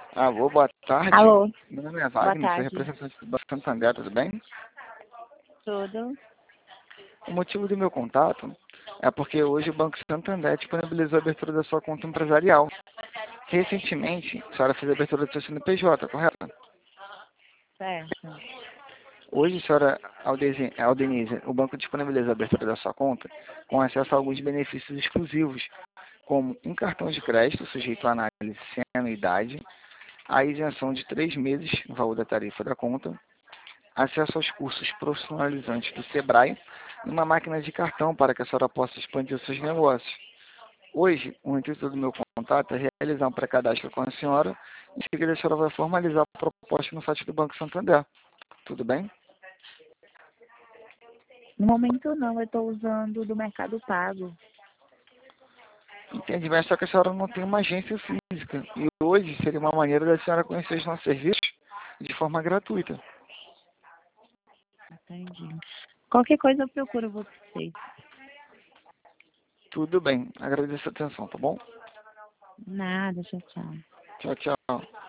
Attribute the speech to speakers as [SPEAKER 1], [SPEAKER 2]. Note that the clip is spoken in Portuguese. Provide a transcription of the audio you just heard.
[SPEAKER 1] Alô, boa tarde.
[SPEAKER 2] Alô,
[SPEAKER 1] Meu nome é
[SPEAKER 2] boa
[SPEAKER 1] Wagner, sou
[SPEAKER 2] tarde.
[SPEAKER 1] representante do Banco Santander, tudo bem?
[SPEAKER 2] Tudo?
[SPEAKER 1] O motivo do meu contato é porque hoje o Banco Santander disponibilizou a abertura da sua conta empresarial. Recentemente, a senhora fez a abertura do seu CNPJ, correto?
[SPEAKER 2] Certo.
[SPEAKER 1] Hoje, senhora Aldenise, o banco disponibiliza a abertura da sua conta com acesso a alguns benefícios exclusivos, como um cartão de crédito sujeito à análise sem anuidade, a isenção de 3 meses no valor da tarifa da conta, acesso aos cursos profissionalizantes do Sebrae e uma máquina de cartão para que a senhora possa expandir os seus negócios. Hoje, o intuito do meu contato é realizar um pré-cadastro com a senhora e em seguida a senhora vai formalizar a proposta no site do Banco Santander. Tudo bem?
[SPEAKER 2] No momento não, eu estou usando do Mercado Pago.
[SPEAKER 1] Entendi, mas só que a senhora não tem uma agência física. E hoje seria uma maneira da senhora conhecer os nossos serviços de forma gratuita.
[SPEAKER 2] Entendi. Qualquer coisa eu procuro vocês.
[SPEAKER 1] Tudo bem. Agradeço a atenção, tá bom?
[SPEAKER 2] Nada, tchau, tchau.
[SPEAKER 1] Tchau, tchau.